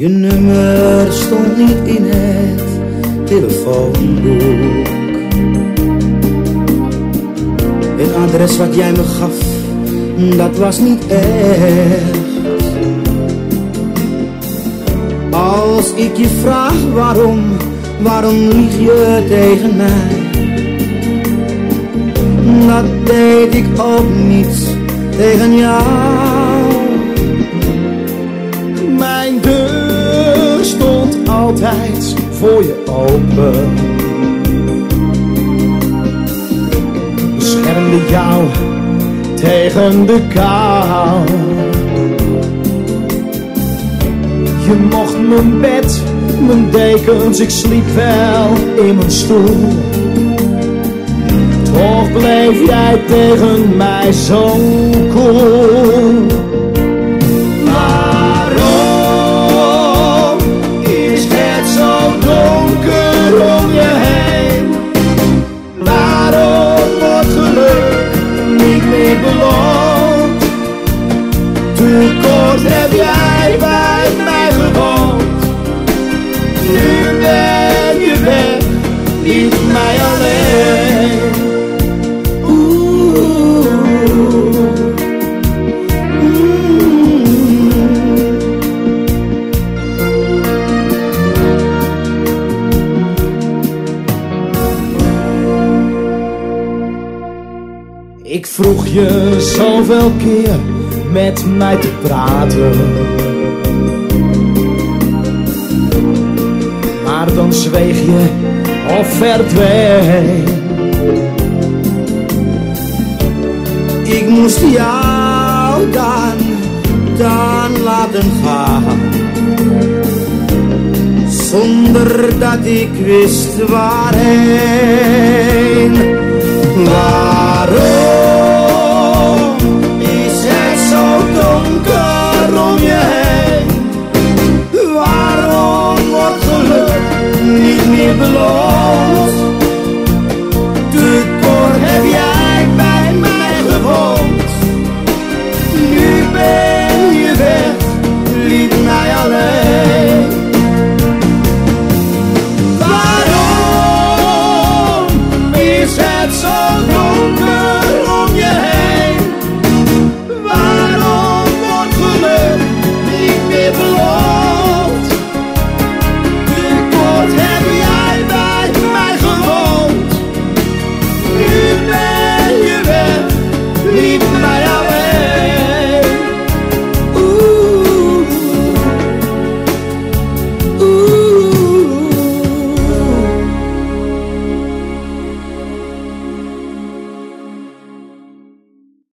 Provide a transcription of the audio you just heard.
Je nummer stond niet in het telefoonboek. Het adres wat jij me gaf, dat was niet echt. Als ik je vraag waarom lieg je tegen mij? Dat deed ik ook niet tegen jou. Mijn deur stond altijd voor je open. Beschermde jou tegen de kou. Je mocht mijn bed, mijn dekens, ik sliep wel in mijn stoel. Toch bleef jij tegen mij zo koel. Waarom is het zo donker om je heen? Waarom wordt geluk niet meer beloond? Te kort heb jij bij mij gewoond. Nu ben je weg, liet mij alleen. Ik vroeg je zoveel keer met mij te praten, maar dan zweeg je of verdween. Ik moest jou dan laten gaan, zonder dat ik wist waarheen. Waarom is het zo donker om je heen? Waarom wordt geluk niet meer beloond?